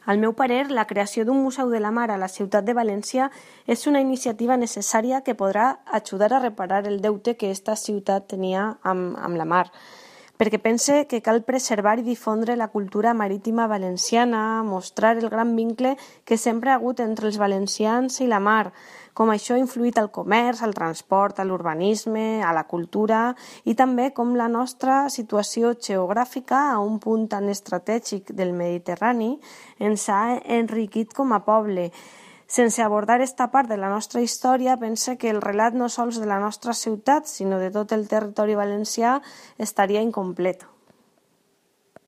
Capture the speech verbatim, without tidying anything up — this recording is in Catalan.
Al meu parer, la creació d'un Museu de la Mar a la ciutat de València és una iniciativa necessària que podrà ajudar a reparar el deute que aquesta ciutat tenia amb, amb la mar, perquè pense que cal preservar i difondre la cultura marítima valenciana, mostrar el gran vincle que sempre ha hagut entre els valencians i la mar, com això ha influït al comerç, al transport, a l'urbanisme, a la cultura i també com la nostra situació geogràfica a un punt tan estratègic del Mediterrani ens ha enriquit com a poble. Sense abordar esta part de la nostra història, pense que el relat no sols de la nostra ciutat, sinó de tot el territori valencià estaria incomplet.